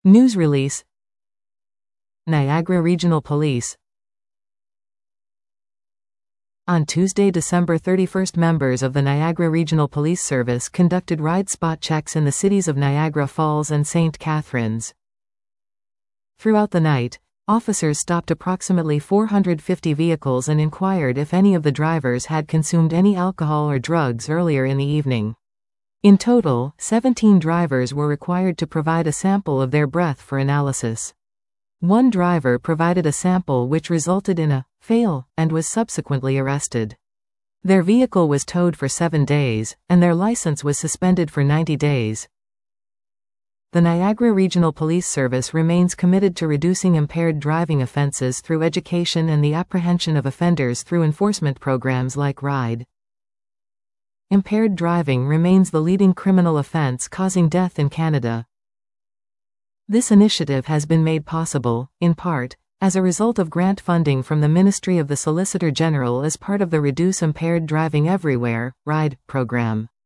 News release. Niagara Regional Police. On Tuesday, December 31, members of the Niagara Regional Police Service conducted ride spot checks in the cities of Niagara Falls and St. Catharines. Throughout the night, officers stopped approximately 450 vehicles and inquired if any of the drivers had consumed any alcohol or drugs earlier in the evening. In total, 17 drivers were required to provide a sample of their breath for analysis. One driver provided a sample which resulted in a fail and was subsequently arrested. Their vehicle was towed for 7 days, and their license was suspended for 90 days. The Niagara Regional Police Service remains committed to reducing impaired driving offenses through education and the apprehension of offenders through enforcement programs like RIDE. Impaired driving remains the leading criminal offense causing death in Canada. This initiative has been made possible, in part, as a result of grant funding from the Ministry of the Solicitor General as part of the Reduce Impaired Driving Everywhere, RIDE, program.